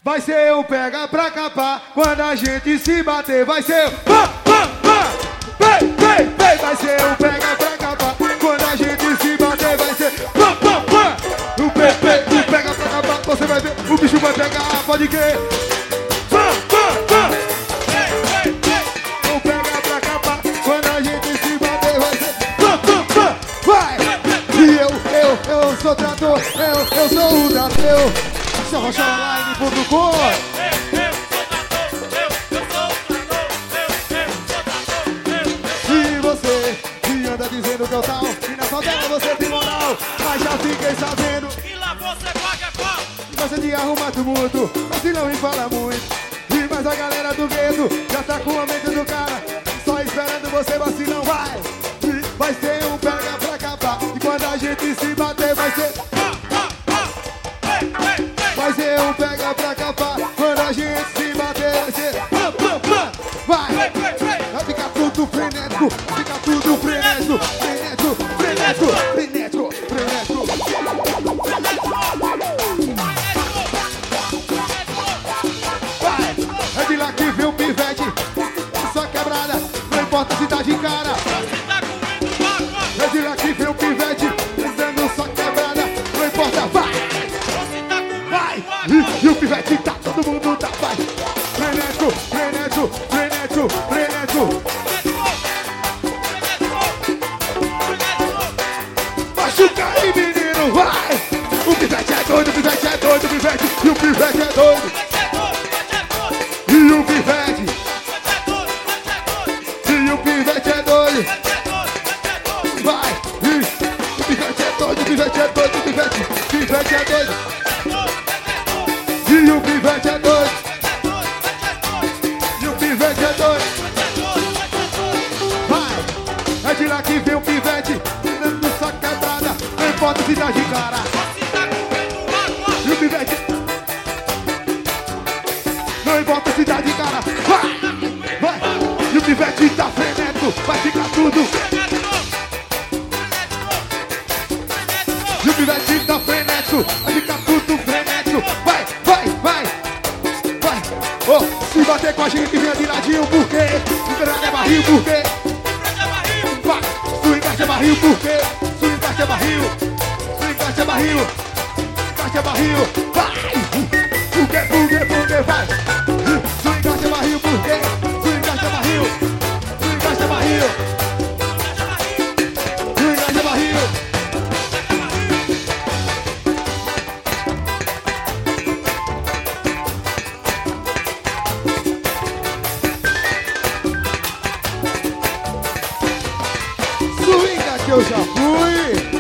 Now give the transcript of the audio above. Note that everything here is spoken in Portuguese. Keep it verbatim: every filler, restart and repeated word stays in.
vai ser um pega pra capar. Quando a gente se bater, vai ser um pá, pá, pá. Vem, vem, vem, vai ser um pega pra capar. Quando a gente se bater, vai ser pá, pá, pá. O Pepe, o pega pra capar. Você vai ver, o bicho vai pegar, pode crer. Pá, pá, pá. O pega pra capar. Quando a gente se bater, vai ser pá, pá, pá. Vai! E eu, eu, eu sou trator, eu, eu sou o Dateu. Rocha Online ponto com. E você que anda dizendo que eu tal, e na favela você tem moral, mas já fiquei sabendo E lá você paga pau. Gosta de arrumar tumulto, mas se não me fala muito. E mais a galera do gueto já tá com a mente do cara, só esperando você, mas se não vai. E vai ser um pega pra acabar. E quando a gente se bater vai ser Vai ser um pega pra capar. Quando a gente se bater vai ser pá, pá, pá. Vai! Vai ficar tudo frenético, vai ficar tudo frenético, frenético, frenético, frenético, frenético. Vai! É de lá que vem o pivete, só quebrada, não importa se tá de cara. É de lá que vem o pivete, dando só quebrada, não importa, vai! Vai! E, e o pivete tá, todo mundo tá, vai! Frenético, frenético, frenético, frenético! Machuca aí, menino, vai! O pivete é doido, o pivete é doido, o pivete, e o pivete é doido! E o pivete! E o pivete é doido! Vai! E o pivete é doido, o pivete é doido, o pivete, o pivete é doido! E o pivete é doido. E o pivete é doido. Vai. É de lá que vem o pivete, dando só quebrada, não importa se dá de cara. E o pivete, não importa se dá de cara. Vai, vai. E o pivete tá frenético, vai ficar tudo. E o pivete tá frenético, vai ficar tudo frenético. Vai, vai, vai, vai. Oh, se bater com a gente, vem de ladinho, por quê? Swing é barril, por quê? Vai, swing é barril, por quê? Swing é barril, swing é barril, swing é barril. Vai, por quê, por quê, por quê, vai. Swing é barril, por quê? Swing é barril, swing é barril, swing é barril. Swinga que eu já fui.